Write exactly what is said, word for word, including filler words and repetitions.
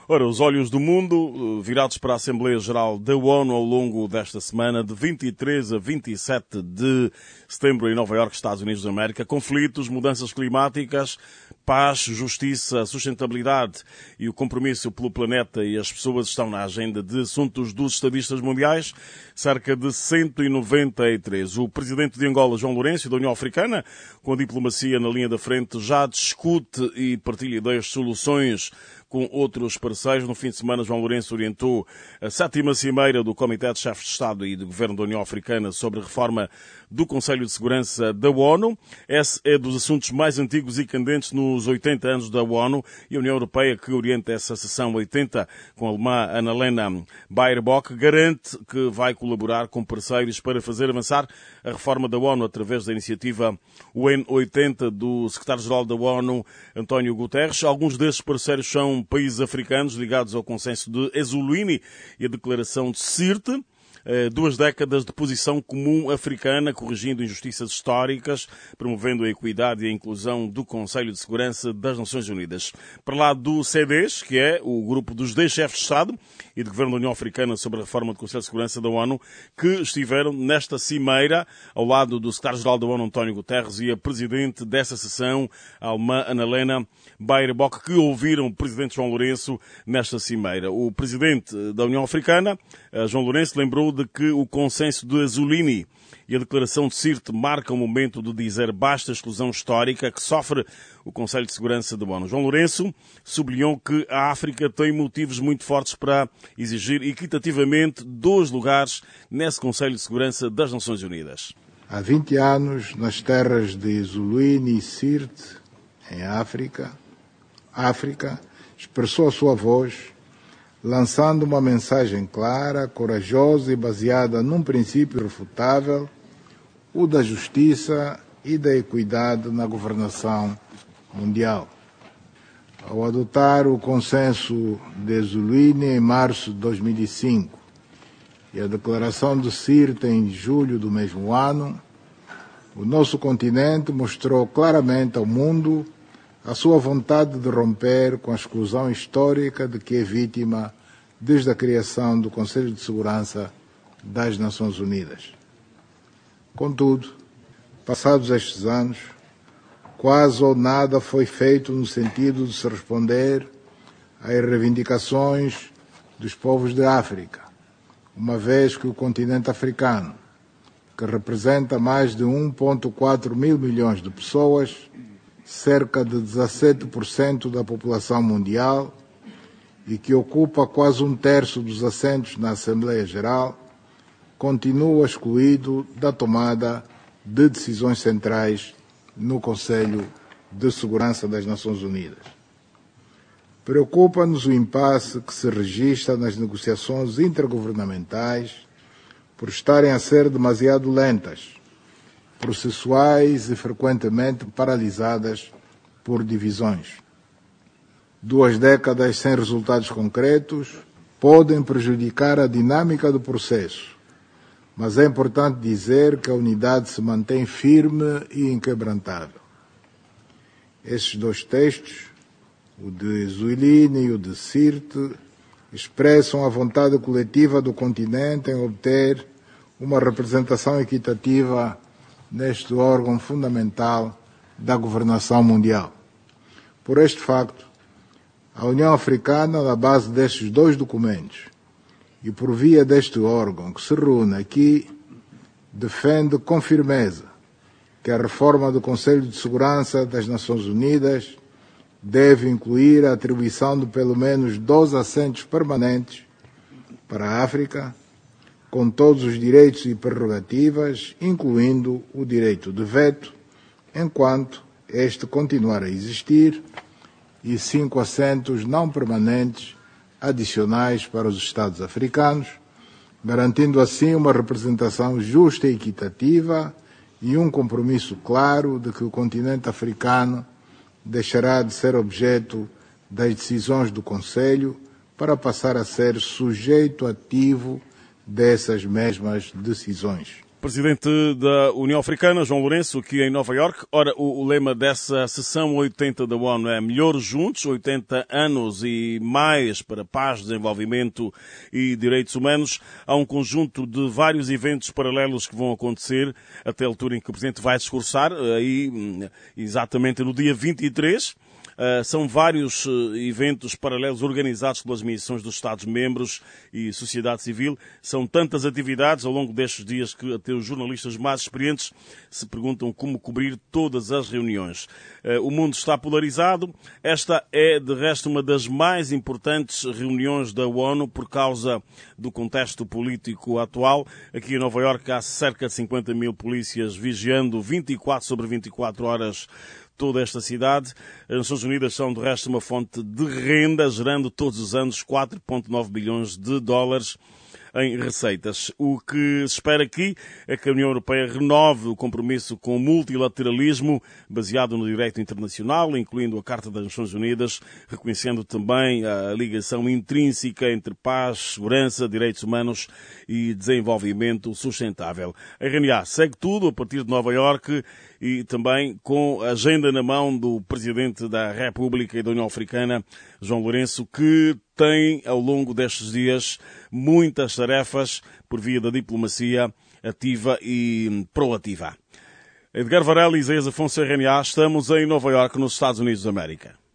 Ora, os olhos do mundo virados para a Assembleia Geral da ONU ao longo desta semana, de vinte e três a vinte e sete de setembro em Nova Iorque, Estados Unidos da América. Conflitos, mudanças climáticas, paz, justiça, sustentabilidade e o compromisso pelo planeta e as pessoas estão na agenda de assuntos dos estadistas mundiais. Cerca de cento e noventa e três. O presidente de Angola, João Lourenço, e da União Africana, com a diplomacia na linha da frente, já discute e partilha ideias de soluções com outros parceiros. No fim de semana, João Lourenço orientou a sétima cimeira do Comitê de Chefes de Estado e de Governo da União Africana sobre a reforma do Conselho de Segurança da ONU. Esse é dos assuntos mais antigos e candentes nos oitenta anos da ONU, e a União Europeia, que orienta essa sessão oitenta com a alemã Annalena Baerbock, garante que vai colaborar com parceiros para fazer avançar a reforma da ONU através da iniciativa U N oitenta do secretário-geral da ONU, António Guterres. Alguns desses parceiros são países africanos ligados ao consenso de Essolini e a declaração de Sirte. Duas décadas de posição comum africana, corrigindo injustiças históricas, promovendo a equidade e a inclusão do Conselho de Segurança das Nações Unidas. Para lá do C D S, que é o grupo dos dez chefes de Estado e de Governo da União Africana sobre a reforma do Conselho de Segurança da ONU, que estiveram nesta cimeira ao lado do secretário-geral da ONU, António Guterres, e a presidente dessa sessão, a alemã Annalena Baerbock, que ouviram o presidente João Lourenço nesta cimeira. O presidente da União Africana, João Lourenço, lembrou de que o consenso de Essolini e a declaração de Sirte marcam o momento de dizer basta à exclusão histórica que sofre o Conselho de Segurança da ONU. João Lourenço sublinhou que a África tem motivos muito fortes para exigir equitativamente dois lugares nesse Conselho de Segurança das Nações Unidas. Há vinte anos, nas terras de Essolini e Sirte, em África, África expressou a sua voz, lançando uma mensagem clara, corajosa e baseada num princípio irrefutável, o da justiça e da equidade na governação mundial. Ao adotar o consenso de Essolini em março de dois mil e cinco e a declaração de Sirte em julho do mesmo ano, o nosso continente mostrou claramente ao mundo a sua vontade de romper com a exclusão histórica de que é vítima desde a criação do Conselho de Segurança das Nações Unidas. Contudo, passados estes anos, quase ou nada foi feito no sentido de se responder às reivindicações dos povos de África, uma vez que o continente africano, que representa mais de um vírgula quatro mil milhões de pessoas, cerca de dezassete por cento da população mundial, e que ocupa quase um terço dos assentos na Assembleia Geral, continua excluído da tomada de decisões centrais no Conselho de Segurança das Nações Unidas. Preocupa-nos o impasse que se registra nas negociações intergovernamentais por estarem a ser demasiado lentas, processuais e frequentemente paralisadas por divisões. Duas décadas sem resultados concretos podem prejudicar a dinâmica do processo, mas é importante dizer que a unidade se mantém firme e inquebrantável. Estes dois textos, o de Essolini e o de Sirte, expressam a vontade coletiva do continente em obter uma representação equitativa neste órgão fundamental da governação mundial. Por este facto, a União Africana, na base destes dois documentos e por via deste órgão que se reúne aqui, defende com firmeza que a reforma do Conselho de Segurança das Nações Unidas deve incluir a atribuição de pelo menos doze assentos permanentes para a África, com todos os direitos e prerrogativas, incluindo o direito de veto, enquanto este continuar a existir, e cinco assentos não permanentes adicionais para os Estados africanos, garantindo assim uma representação justa e equitativa e um compromisso claro de que o continente africano deixará de ser objeto das decisões do Conselho para passar a ser sujeito ativo dessas mesmas decisões. Presidente da União Africana, João Lourenço, aqui em Nova Iorque. Ora, o, o lema dessa sessão oitenta da ONU é Melhores Juntos, oitenta anos e mais para paz, desenvolvimento e direitos humanos. Há um conjunto de vários eventos paralelos que vão acontecer até a altura em que o Presidente vai discursar, aí exatamente no dia vinte e três. Uh, são vários uh, eventos paralelos organizados pelas missões dos Estados-membros e sociedade civil. São tantas atividades ao longo destes dias que até os jornalistas mais experientes se perguntam como cobrir todas as reuniões. Uh, o mundo está polarizado. Esta é, de resto, uma das mais importantes reuniões da ONU por causa do contexto político atual. Aqui em Nova Iorque há cerca de cinquenta mil polícias vigiando vinte e quatro sobre vinte e quatro horas toda esta cidade. As Nações Unidas são, de resto, uma fonte de renda, gerando todos os anos quatro vírgula nove bilhões de dólares em receitas. O que se espera aqui é que a União Europeia renove o compromisso com o multilateralismo baseado no direito internacional, incluindo a Carta das Nações Unidas, reconhecendo também a ligação intrínseca entre paz, segurança, direitos humanos e desenvolvimento sustentável. A R N A segue tudo a partir de Nova Iorque e também com a agenda na mão do Presidente da República e da União Africana, João Lourenço, que tem, ao longo destes dias, muitas tarefas por via da diplomacia ativa e proativa. Edgar Varela e Isaías Afonso, R N A, estamos em Nova Iorque, nos Estados Unidos da América.